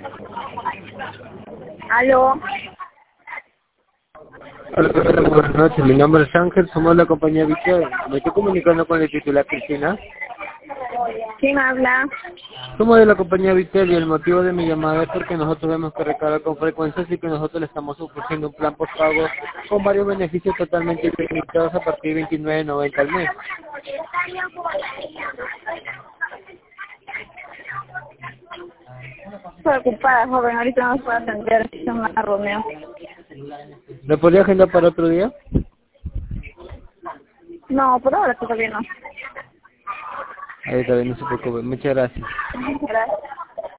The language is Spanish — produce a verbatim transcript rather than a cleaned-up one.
Aló. Hola, buenas noches. Mi nombre es Ángel, somos la compañía Victoria. Me estoy comunicando con la titular Cristina. ¿Quién habla? Somos de la compañía Victoria y el motivo de mi llamada es porque nosotros vemos que recarga con frecuencia, así que nosotros le estamos ofreciendo un plan postpago con varios beneficios totalmente ilimitados a partir de veintinueve noventa al mes. Estoy ocupada, joven. Ahorita no me puedo atender. Es una reunión. ¿Me podría agendar para otro día? No, por ahora todavía no. Ahí está bien, no se preocupe. Muchas gracias. Gracias.